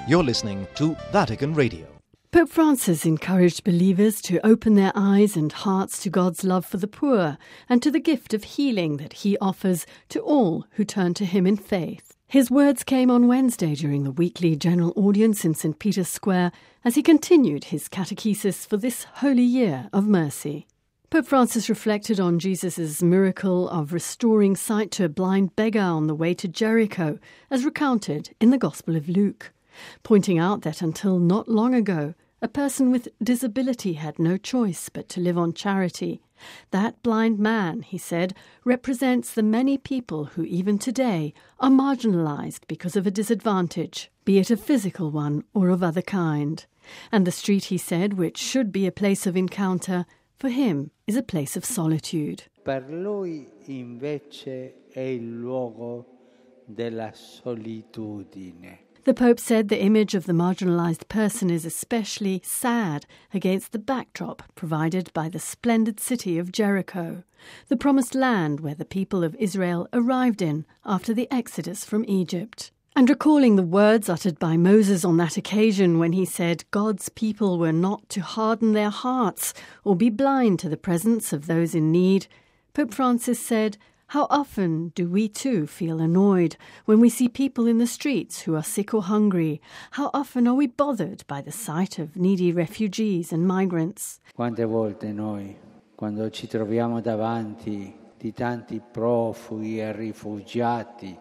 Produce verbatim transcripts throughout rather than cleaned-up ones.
You're listening to Vatican Radio. Pope Francis encouraged believers to open their eyes and hearts to God's love for the poor and to the gift of healing that he offers to all who turn to him in faith. His words came on Wednesday during the weekly general audience in Saint Peter's Square as he continued his catechesis for this holy year of mercy. Pope Francis reflected on Jesus' miracle of restoring sight to a blind beggar on the way to Jericho, as recounted in the Gospel of Luke, pointing out that until not long ago, a person with disability had no choice but to live on charity. That blind man, he said, represents the many people who even today are marginalized because of a disadvantage, be it a physical one or of other kind. And the street, he said, which should be a place of encounter, for him is a place of solitude. Per lui invece è il luogo della solitudine. The Pope said the image of the marginalized person is especially sad against the backdrop provided by the splendid city of Jericho, the promised land where the people of Israel arrived in after the exodus from Egypt. And recalling the words uttered by Moses on that occasion when he said God's people were not to harden their hearts or be blind to the presence of those in need, Pope Francis said, "How often do we too feel annoyed when we see people in the streets who are sick or hungry? How often are we bothered by the sight of needy refugees and migrants?" Quante volte noi, quando ci troviamo davanti di tanti profughi e rifugiati,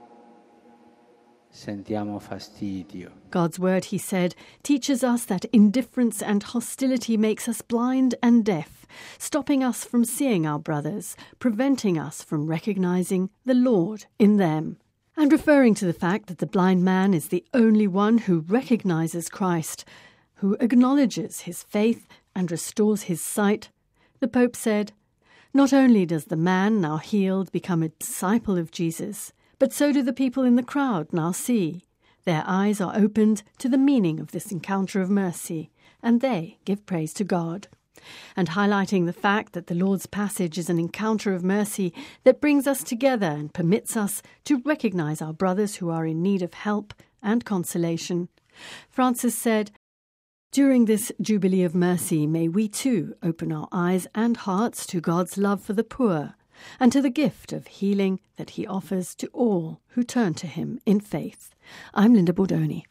sentiamo fastidio. God's word, he said, teaches us that indifference and hostility makes us blind and deaf, stopping us from seeing our brothers, preventing us from recognizing the Lord in them. And referring to the fact that the blind man is the only one who recognizes Christ, who acknowledges his faith and restores his sight, the Pope said, "Not only does the man now healed become a disciple of Jesus, but so do the people in the crowd now see. Their eyes are opened to the meaning of this encounter of mercy, and they give praise to God." And highlighting the fact that the Lord's Passage is an encounter of mercy that brings us together and permits us to recognize our brothers who are in need of help and consolation, Francis said, "During this Jubilee of Mercy, may we too open our eyes and hearts to God's love for the poor, and to the gift of healing that he offers to all who turn to him in faith." I'm Linda Bordoni.